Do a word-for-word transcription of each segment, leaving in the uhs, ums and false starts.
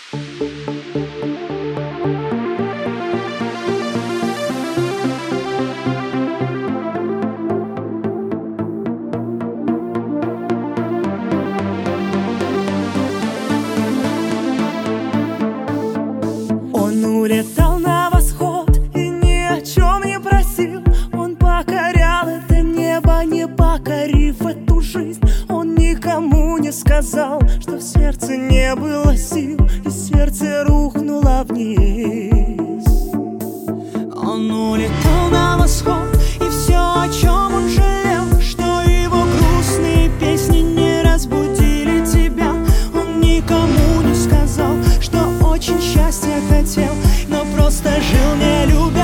Он улетал на восход и ни о чем не просил. Он покорял это небо, не покорив эту жизнь. Он никому не сказал, что в сердце не было сил, и сердце рухнуло вниз. Он улетал на восход, и все, о чем он жалел, что его грустные песни не разбудили тебя. Он никому не сказал, что очень счастья хотел, но просто жил, не любя.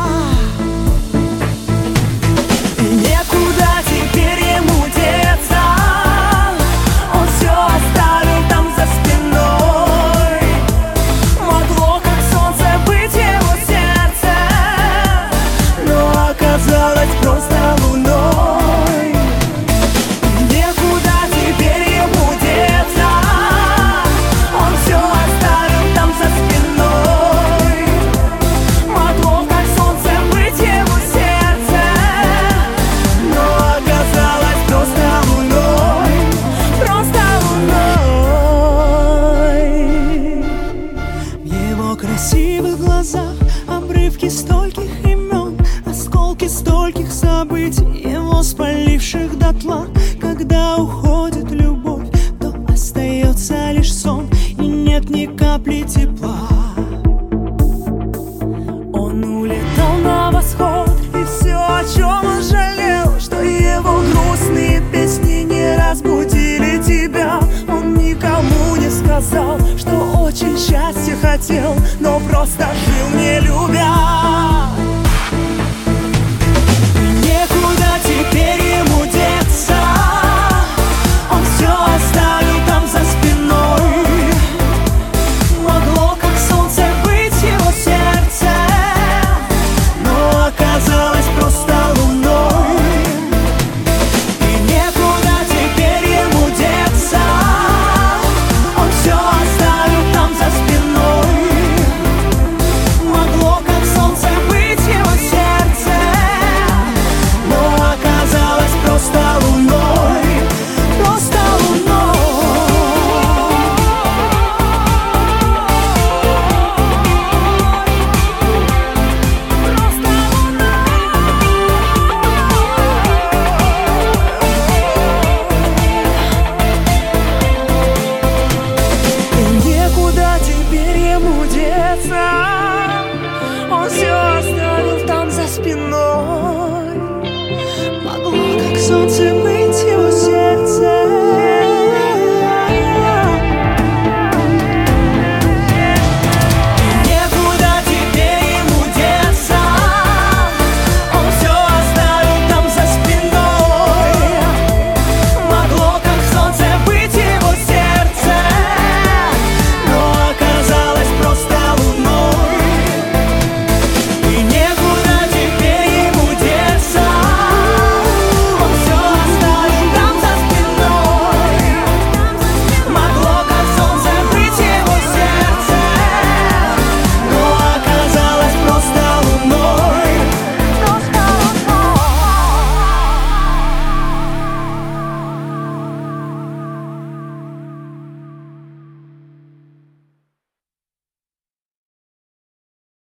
Некуда теперь ему деться, он все оставил там за спиной. Могло, как солнце, быть его сердце, но оказалось просто луной. Некуда теперь ему деться, он все оставил там за спиной. Могло, как солнце, быть его сердце, но оказалось просто луной, просто луной. В его красивых глазах обрывки стольких имен, осколки стольких событий, его спаливших дотла. Когда уходит любовь, то остается лишь сон, и нет ни капли тепла. Он улетал на восход, и все, о чем он жалел, что его грустные песни не разбудили тебя. Он никому не сказал, что очень счастья хотел, но просто жил, не любя.